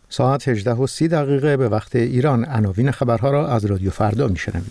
ساعت 18:30 به وقت ایران. عناوین خبرها را از رادیو فردا میشنوید.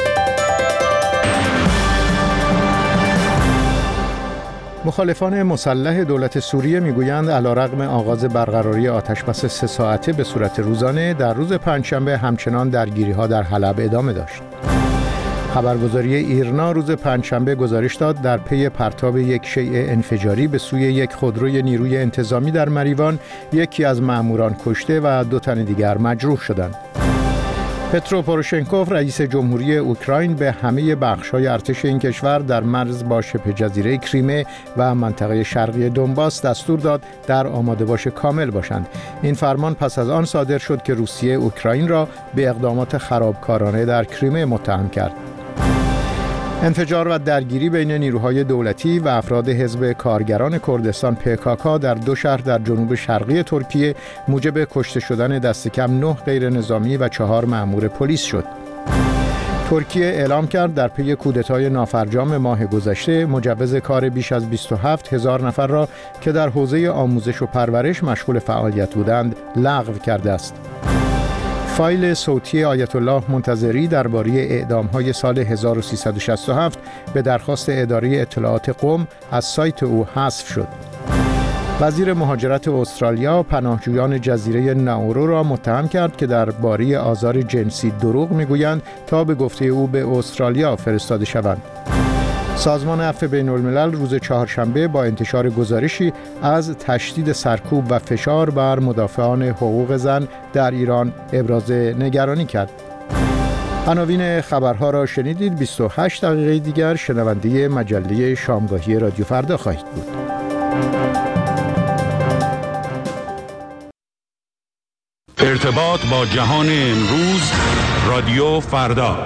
مخالفان مسلح دولت سوریه میگویند علیرغم آغاز برقراری آتشبس 3 ساعته به صورت روزانه، در روز پنجشنبه همچنان درگیری‌ها در حلب ادامه داشت. خبرگزاری ایرنا روز پنجشنبه گزارش داد در پی پرتاب یک شیء انفجاری به سوی یک خودروی نیروی انتظامی در مریوان، یکی از مأموران کشته و 2 تن دیگر مجروح شدند. پترو پوروشنکوف رئیس جمهوری اوکراین به همه بخش‌های ارتش این کشور در مرز با شبه جزیره کریمه و منطقه شرقی دونباس دستور داد در آماده‌باش کامل باشند. این فرمان پس از آن صادر شد که روسیه اوکراین را به اقدامات خرابکارانه در کریمه متهم کرد. انفجار و درگیری بین نیروهای دولتی و افراد حزب کارگران کردستان PKK در 2 شهر در جنوب شرقی ترکیه موجب کشته شدن دست کم 9 غیر نظامی و 4 مأمور پلیس شد. ترکیه اعلام کرد در پی کودتای نافرجام ماه گذشته مجوز کار بیش از 27,000 نفر را که در حوزه آموزش و پرورش مشغول فعالیت بودند لغو کرده است. فایل صوتی آیت الله منتظری درباره اعدام‌های سال 1367 به درخواست اداره اطلاعات قم از سایت او حذف شد. وزیر مهاجرت استرالیا پناهجویان جزیره ناورو را متهم کرد که درباره آزار جنسی دروغ میگویند تا به گفته او به استرالیا فرستاده شوند. سازمان عفو بین‌الملل روز چهارشنبه با انتشار گزارشی از تشدید سرکوب و فشار بر مدافعان حقوق زن در ایران ابراز نگرانی کرد. عناوین خبرها را شنیدید. 28 دقیقه دیگر شنونده مجله شامگاهی رادیو فردا خواهید بود. ارتباط با جهان امروز، رادیو فردا.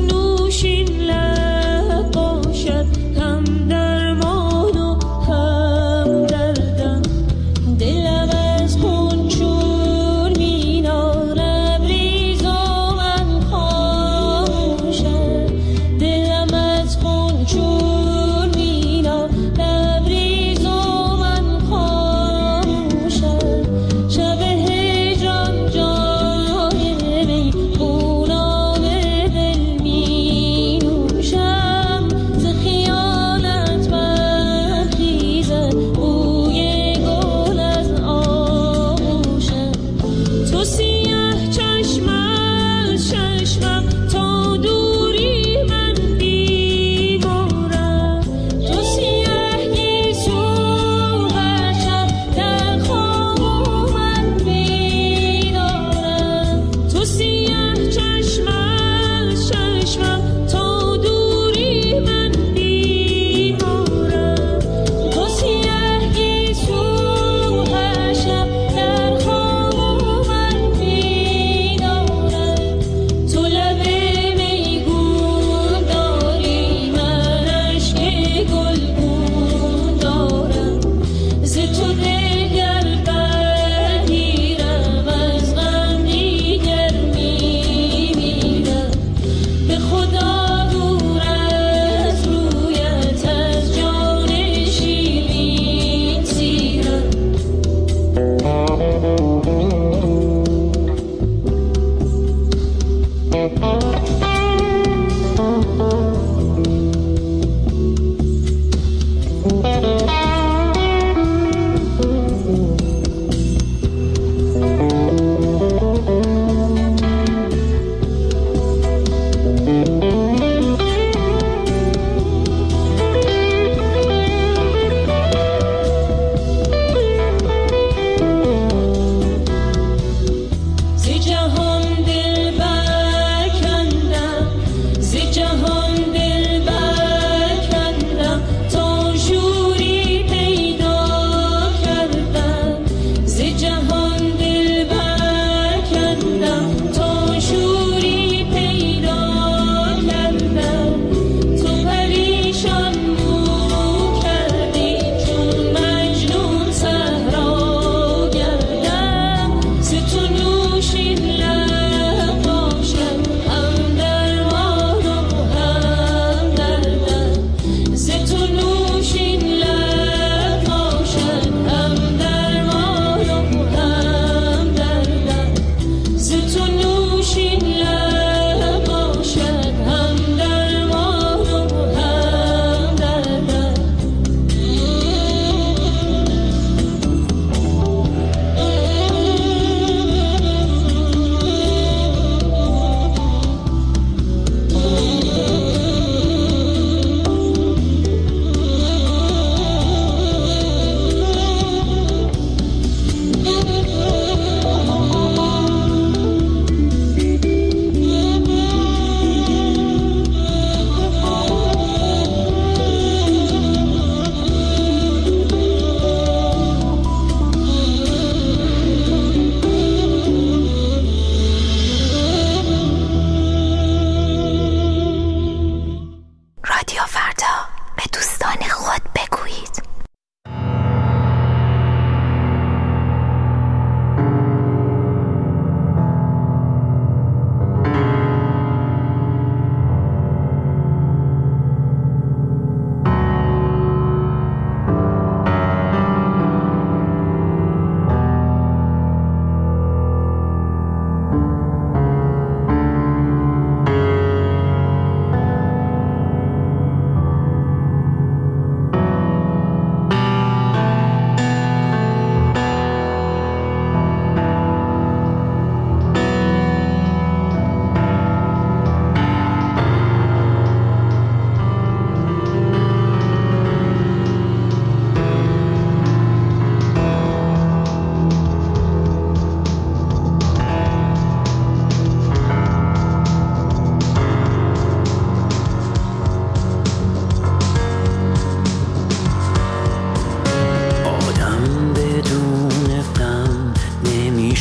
نوشین لب باشد هم درمان و هم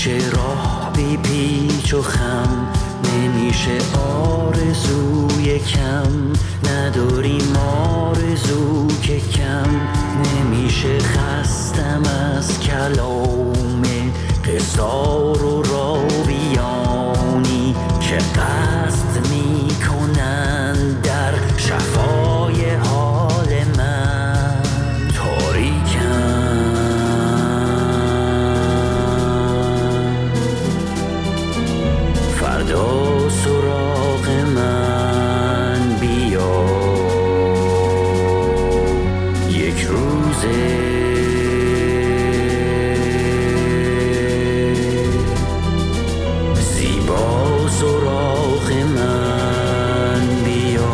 نمیشه راه بی پیچ و خم، نمیشه آرزوی کم، نداریم آرزو که کم، نمیشه خستم از کلام قصار و راویانی که قصد میکنن در شفای حال من. تاریکم فردا سراغ من بیا، یک روزه سراغ من بیا.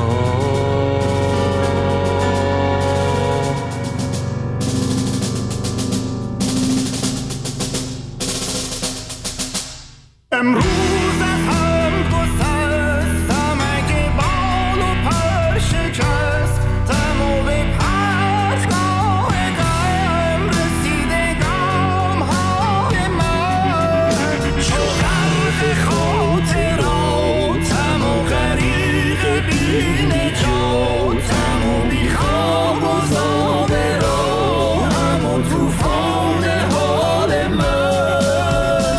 امروز هم گسستم اگه بال و پر شکستم و به پرگاه غم رسیده گام های من، چو غرق خاطراتم و غریق بی نجاتم و بی خواب و زاب راهم و طوفان حال من.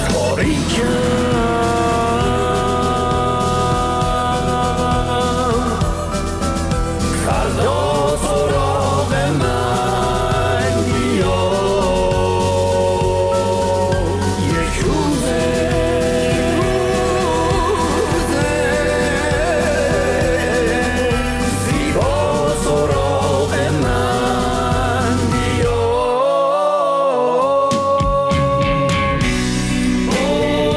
تاریکم فردا سراغ من بیا، یک روزه زیبا سراغ من بیا. با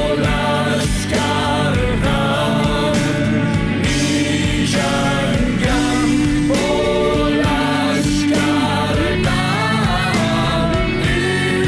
لشکر غم می جنگم، با لشکر غم می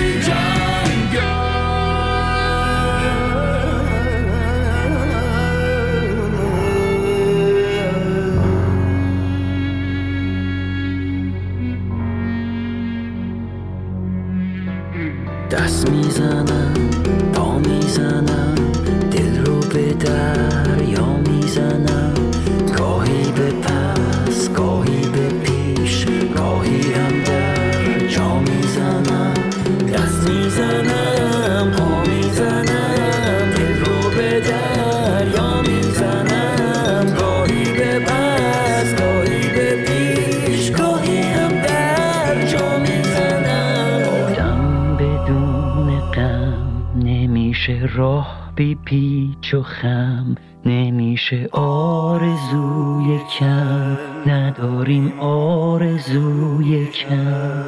جنگم. دست میزنم، پا میزنم، دل رو به دریا میزنم، گاهی به پس گاهی به پیش، گاهی هم در جا میزنم. دست میزنم، پا میزنم، دل رو به دریا میزنم، گاهی به پس گاهی به پیش، گاهی هم در جا میزنم. آدم بدون غم نمیشه راه بی پیچ و خم، نمیشه آرزوی کم، نداریم آرزوی کم.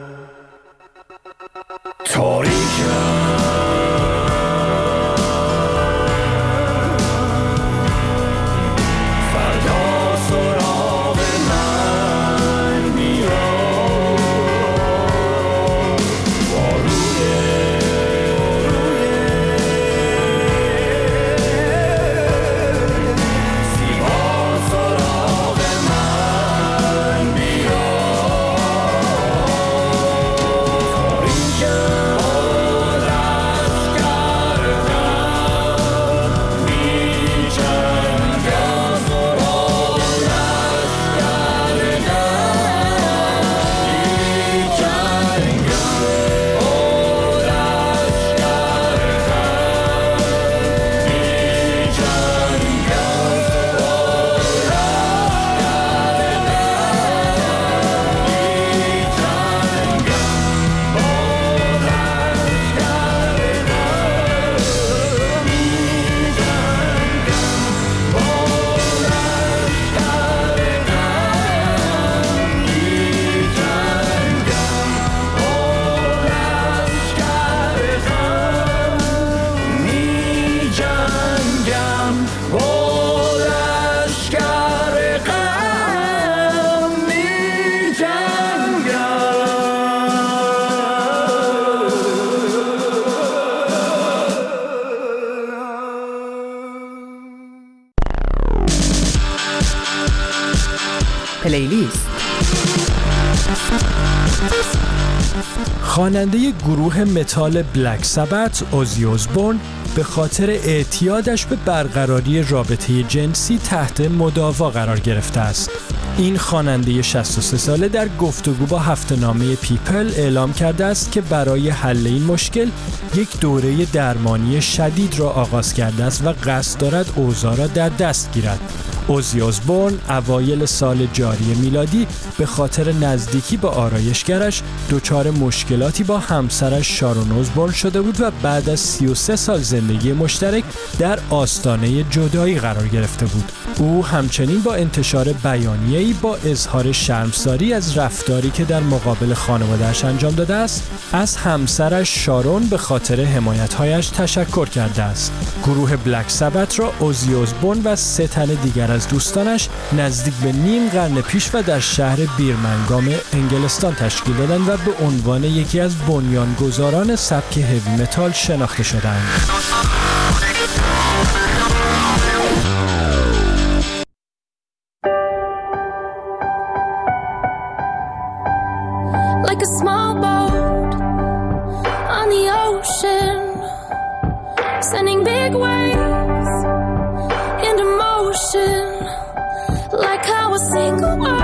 تاریکم فردا سراغ من بیا، با روی زیبا سراغ من بیا. پلیلیست خواننده گروه متال بلک سابت اوزی اسبورن به خاطر اعتیادش به برقراری رابطه جنسی تحت مداوا قرار گرفته است. این خواننده 63 ساله در گفتگو با هفته‌نامه پیپل اعلام کرده است که برای حل این مشکل یک دوره درمانی شدید را آغاز کرده است و قصد دارد اوضاع را در دست گیرد. اوزی اسبورن اوایل سال جاری میلادی به خاطر نزدیکی با آرایشگرش دچار مشکلاتی با همسرش شارون اسبورن شده بود و بعد از 33 سال زندگی مشترک در آستانه جدایی قرار گرفته بود. او همچنین با انتشار بیانیه‌ای با اظهار شرمساری از رفتاری که در مقابل خانواده‌اش انجام داده است، از همسرش شارون به خاطر حمایت‌هایش تشکر کرده است. گروه بلک سابت را اوزی اسبورن و 3 تن دیگر از دوستانش نزدیک به نیم قرن پیش و در شهر بیرمنگام انگلستان تشکیل دادند و به عنوان یکی از بنیانگذاران سبک هوی متال شناخته شدند. Like a small boat on the ocean, sending big waves into motion, like how a single word